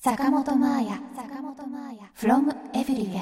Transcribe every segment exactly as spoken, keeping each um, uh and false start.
坂本真綾 from everywhere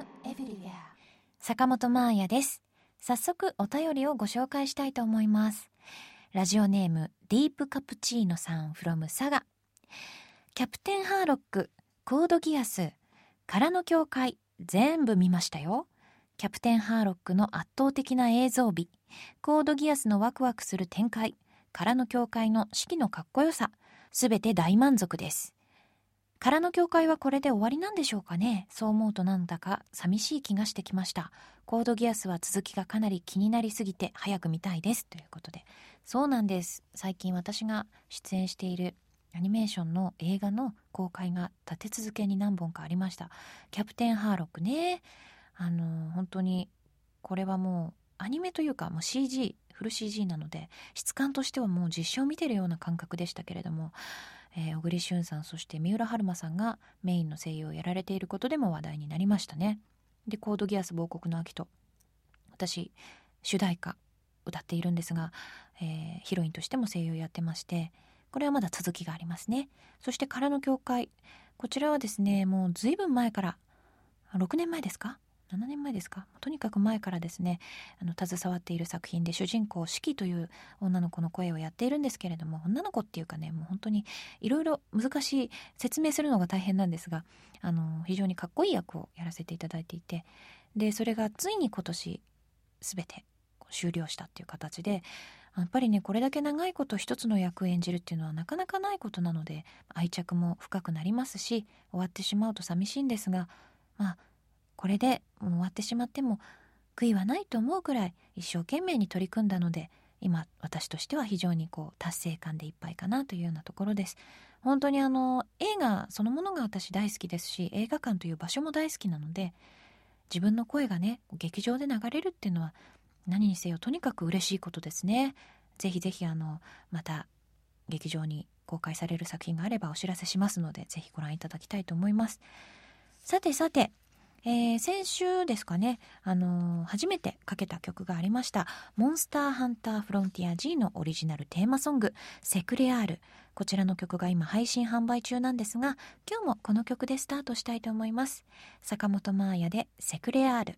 坂本真綾です。早速お便りをご紹介したいと思います。ラジオネームディープカプチーノさん from 佐賀。キャプテンハーロック、コードギアス、空の教会全部見ましたよ。キャプテンハーロックの圧倒的な映像美、コードギアスのワクワクする展開、空の教会の指揮のかっこよさ、すべて大満足です。空の教会はこれで終わりなんでしょうかね。そう思うとなんだか寂しい気がしてきました。コードギアスは続きがかなり気になりすぎて早く見たいですということで。そうなんです。最近私が出演しているアニメーションの映画の公開が立て続けに何本かありました。キャプテンハーロックね、あの本当にこれはもうアニメというかもう シージー、フル シージー なので質感としてはもう実写を見てるような感覚でしたけれども、えー、小栗旬さんそして三浦春馬さんがメインの声優をやられていることでも話題になりましたね。でコードギアス亡国の秋と、私主題歌歌っているんですが、えー、ヒロインとしても声優やってまして、これはまだ続きがありますね。そして空の教会、こちらはですねもうずいぶん前から、ろくねんまえですかななねんまえですか、とにかく前からですねあの携わっている作品で、主人公シキという女の子の声をやっているんですけれども、女の子っていうかねもう本当にいろいろ難しい、説明するのが大変なんですが、あの非常にかっこいい役をやらせていただいていて、でそれがついに今年全て終了したっていう形で、やっぱりねこれだけ長いこと一つの役を演じるっていうのはなかなかないことなので、愛着も深くなりますし、終わってしまうと寂しいんですが、まあこれでもう終わってしまっても悔いはないと思うくらい一生懸命に取り組んだので、今私としては非常にこう達成感でいっぱいかなというようなところです。本当にあの映画そのものが私大好きですし、映画館という場所も大好きなので、自分の声がね劇場で流れるっていうのは何にせよとにかく嬉しいことですね。ぜひぜひあのまた劇場に公開される作品があればお知らせしますので、ぜひご覧いただきたいと思います。さてさて、えー、先週ですかね、あのー、初めてかけた曲がありました。モンスターハンターフロンティア G のオリジナルテーマソングセクレアール、こちらの曲が今配信販売中なんですが、今日もこの曲でスタートしたいと思います。坂本真綾でセクレアール。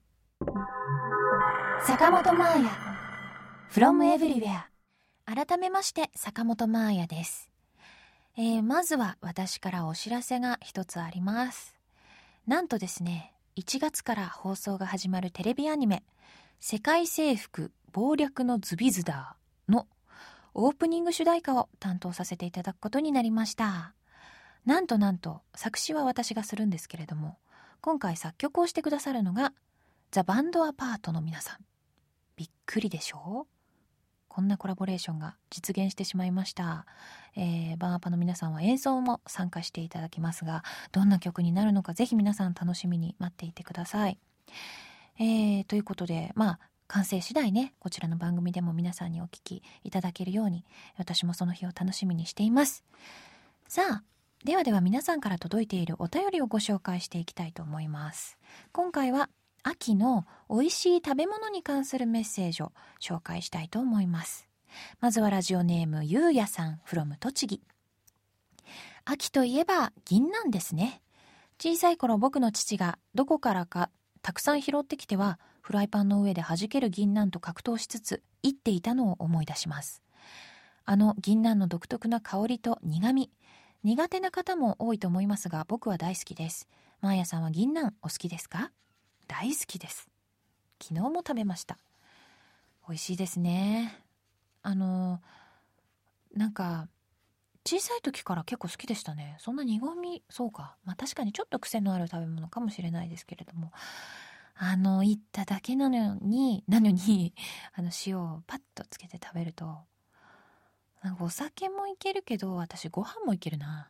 坂本真綾 from everywhere。 改めまして坂本真綾です。えー、まずは私からお知らせが一つあります。なんとですね、いちがつから放送が始まるテレビアニメ世界征服謀略のズビズダーのオープニング主題歌を担当させていただくことになりました。なんとなんと作詞は私がするんですけれども、今回作曲をしてくださるのがザ・バンドアパートの皆さん。びっくりでしょう。こんなコラボレーションが実現してしまいました。えー、バンアパの皆さんは演奏も参加していただきますが、どんな曲になるのかぜひ皆さん楽しみに待っていてください。えー、ということで、まあ完成次第ね、こちらの番組でも皆さんにお聞きいただけるように、私もその日を楽しみにしています。さあ、ではでは皆さんから届いているお便りをご紹介していきたいと思います。今回は秋の美味しい食べ物に関するメッセージを紹介したいと思います。まずはラジオネームゆうやさん from 栃木。秋といえば銀杏ですね。小さい頃僕の父がどこからかたくさん拾ってきてはフライパンの上で弾ける銀杏と格闘しつつ煎っていたのを思い出します。あの銀杏の独特な香りと苦味、苦手な方も多いと思いますが僕は大好きです。マーヤさんは銀杏お好きですか？大好きです。昨日も食べました。美味しいですね。あのなんか小さい時から結構好きでしたね。そんな苦味、そうか、まあ確かにちょっと癖のある食べ物かもしれないですけれども、あの言っただけなのになのにあの塩をパッとつけて食べると、なんかお酒もいけるけど私ご飯もいけるな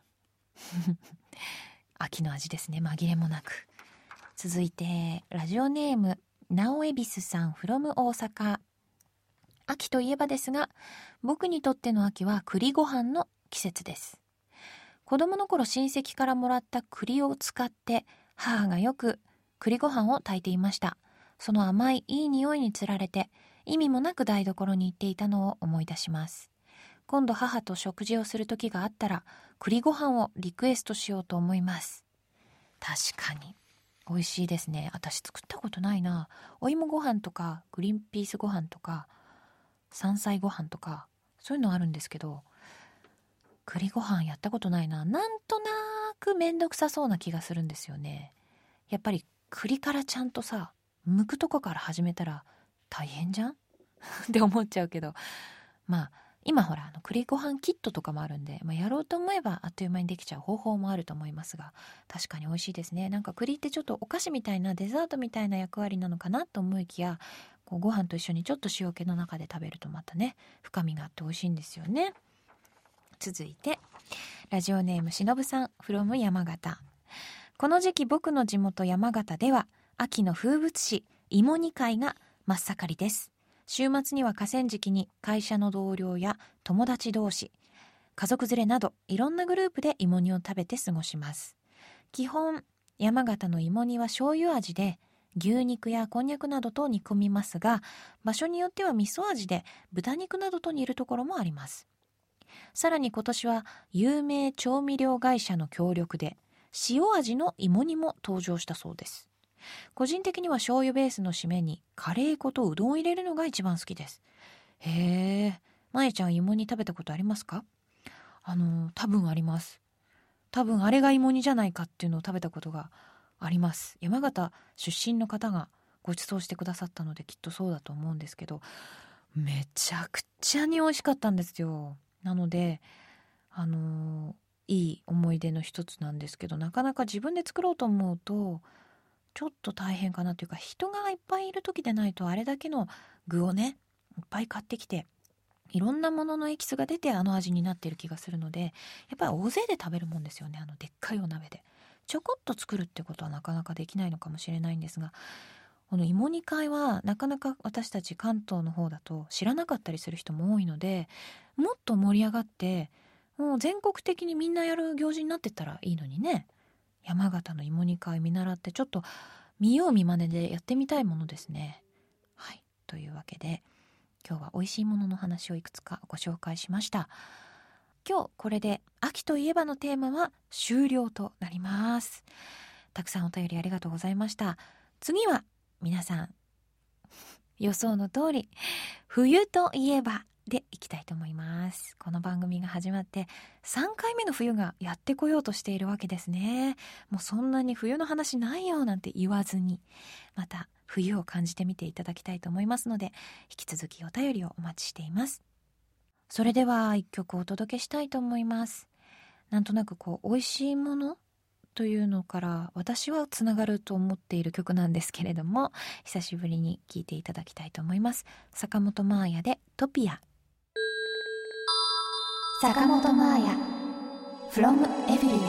秋の味ですね、紛れもなく。続いてラジオネームなおえびすさん from 大阪。秋といえばですが、僕にとっての秋は栗ご飯の季節です。子供の頃親戚からもらった栗を使って母がよく栗ご飯を炊いていました。その甘いいい匂いにつられて意味もなく台所に行っていたのを思い出します。 今度母と食事をする時があったら栗ご飯をリクエストしようと思います。確かに美味しいですね。私作ったことないな。お芋ご飯とかグリーンピースご飯とか山菜ご飯とかそういうのあるんですけど、栗ご飯やったことないな。なんとなくめんどくさそうな気がするんですよね。やっぱり栗からちゃんとさ、剥くとこから始めたら大変じゃんって思っちゃうけど、まあ今ほらあの栗ご飯キットとかもあるんで、まあ、やろうと思えばあっという間にできちゃう方法もあると思いますが、確かに美味しいですね。なんか栗ってちょっとお菓子みたいなデザートみたいな役割なのかなと思いきや、こうご飯と一緒にちょっと塩気の中で食べるとまたね深みがあって美味しいんですよね。続いてラジオネームしのぶさん from 山形。この時期僕の地元山形では秋の風物詩芋煮会が真っ盛りです。週末には河川敷に会社の同僚や友達同士、家族連れなどいろんなグループで芋煮を食べて過ごします。基本山形の芋煮は醤油味で牛肉やこんにゃくなどと煮込みますが、場所によっては味噌味で豚肉などと煮るところもあります。さらに今年は有名調味料会社の協力で塩味の芋煮も登場したそうです。個人的には醤油ベースの締めにカレー粉とうどんを入れるのが一番好きです。へえ、まえちゃん芋煮食べたことありますか？あの多分あります。多分あれが芋煮じゃないかっていうのを食べたことがあります。山形出身の方がご馳走してくださったのできっとそうだと思うんですけど、めちゃくちゃに美味しかったんですよ。なのであのいい思い出の一つなんですけど、なかなか自分で作ろうと思うとちょっと大変かなというか、人がいっぱいいる時でないとあれだけの具をねいっぱい買ってきていろんなもののエキスが出てあの味になっている気がするので、やっぱり大勢で食べるもんですよね。あのでっかいお鍋でちょこっと作るってことはなかなかできないのかもしれないんですが、この芋煮会はなかなか私たち関東の方だと知らなかったりする人も多いので、もっと盛り上がってもう全国的にみんなやる行事になってったらいいのにね。山形の芋煮会見習ってちょっと見よう見まねでやってみたいものですね。はい、というわけで今日は美味しいものの話をいくつかご紹介しました。今日これで秋といえばのテーマは終了となります。たくさんお便りありがとうございました。次は皆さん予想の通り冬といえばでいきたいと思います。この番組が始まってさんかいめの冬がやってこようとしているわけですね。もうそんなに冬の話ないよなんて言わずに、また冬を感じてみていただきたいと思いますので、引き続きお便りをお待ちしています。それでは一曲お届けしたいと思います。なんとなくこう美味しいものというのから私はつながると思っている曲なんですけれども、久しぶりに聴いていただきたいと思います。坂本真綾でトピア。坂本真綾 from everywhere。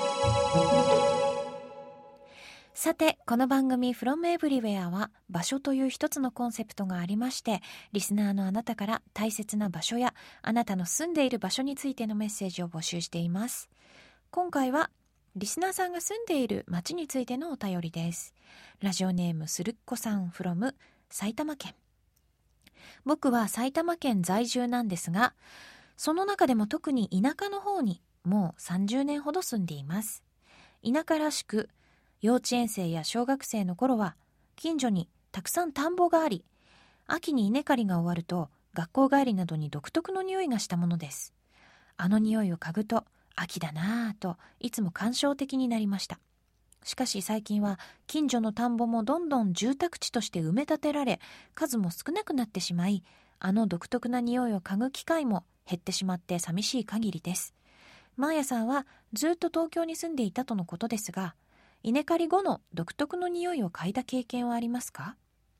さてこの番組 from everywhere は場所という一つのコンセプトがありまして、リスナーのあなたから大切な場所やあなたの住んでいる場所についてのメッセージを募集しています。今回はリスナーさんが住んでいる町についてのお便りです。ラジオネームするっこさん from 埼玉県。僕は埼玉県在住なんですが、その中でも特に田舎の方にもうさんじゅうねんほど住んでいます。田舎らしく幼稚園生や小学生の頃は近所にたくさん田んぼがあり、秋に稲刈りが終わると学校帰りなどに独特の匂いがしたものです。あの匂いを嗅ぐと秋だなぁといつも感傷的になりました。しかし最近は近所の田んぼもどんどん住宅地として埋め立てられ、数も少なくなってしまい、あの独特な匂いを嗅ぐ機会も減ってしまって寂しい限りです。マーヤさんはずっと東京に住んでいたとのことですが、稲刈り後の独特の匂いを嗅いだ経験はありますか？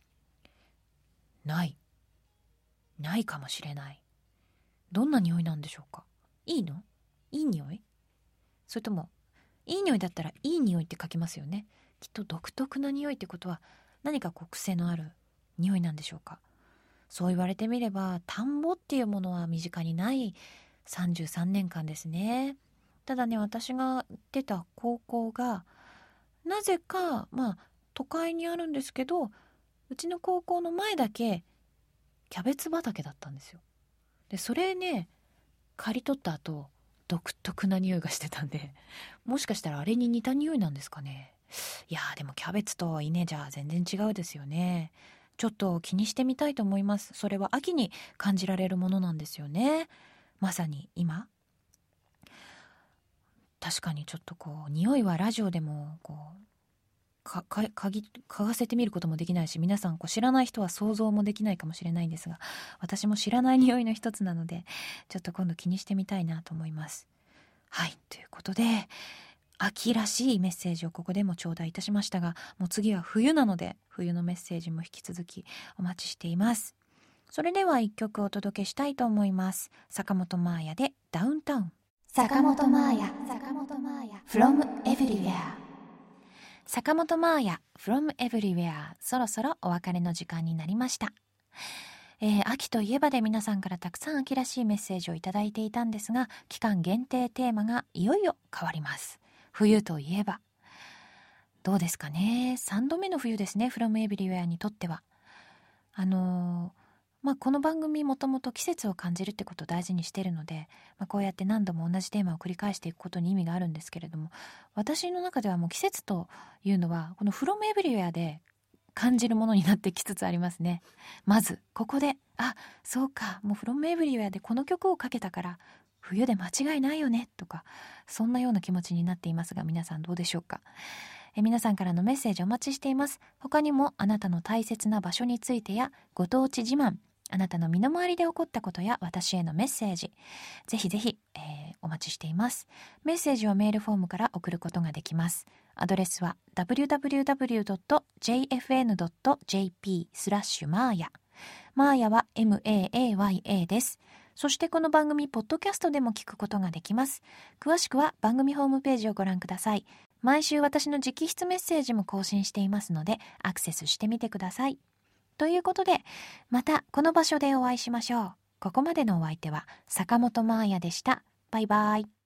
ない。ないかもしれない。どんな匂いなんでしょうか？いいの？いい匂い？それともいい匂いだったらいい匂いって書きますよね。きっと独特な匂いってことは何かこう癖のある匂いなんでしょうか。そう言われてみれば田んぼっていうものは身近にないさんじゅうさんねんかんですね。ただね、私が行ってた高校がなぜかまあ都会にあるんですけど、うちの高校の前だけキャベツ畑だったんですよ。でそれね、 刈り取った後独特な匂いがしてたんで、もしかしたらあれに似た匂いなんですかね。いやーでもキャベツと稲じゃ全然違うですよね。ちょっと気にしてみたいと思います。それは秋に感じられるものなんですよね。まさに今。確かにちょっとこう匂いはラジオでもこうかか嗅ぎ嗅がせてみることもできないし、皆さんこう知らない人は想像もできないかもしれないんですが、私も知らない匂いの一つなので、ちょっと今度気にしてみたいなと思います。はい、ということで秋らしいメッセージをここでも頂戴いたしましたが、もう次は冬なので冬のメッセージも引き続きお待ちしています。それでは一曲お届けしたいと思います。坂本真綾でダウンタウン。坂本真綾 from everywhere。 坂本真綾 from everywhere。 そろそろお別れの時間になりました。えー、秋といえばで皆さんからたくさん秋らしいメッセージをいただいていたんですが、期間限定テーマがいよいよ変わります。冬といえばどうですかね。さんどめの冬ですね、 from everywhere にとっては。あのーまあ、この番組もともと季節を感じるってことを大事にしているので、まあ、こうやって何度も同じテーマを繰り返していくことに意味があるんですけれども、私の中ではもう季節というのはこの from everywhere で感じるものになってきつつありますね。まずここで、あ、そうか、もう from everywhere でこの曲をかけたから冬で間違いないよねとか、そんなような気持ちになっていますが、皆さんどうでしょうか。え皆さんからのメッセージお待ちしています。他にもあなたの大切な場所についてやご当地自慢、あなたの身の回りで起こったことや私へのメッセージ、ぜひぜひ、えー、お待ちしています。メッセージはメールフォームから送ることができます。アドレスは ダブリューダブリューダブリュードットジェイエフエヌドットジェーピースラッシュマーヤ。マーヤは エムエーエーワイエー です。そしてこの番組ポッドキャストでも聞くことができます。詳しくは番組ホームページをご覧ください。毎週私の直筆メッセージも更新していますのでアクセスしてみてください。ということで、またこの場所でお会いしましょう。ここまでのお相手は坂本真綾でした。バイバイ。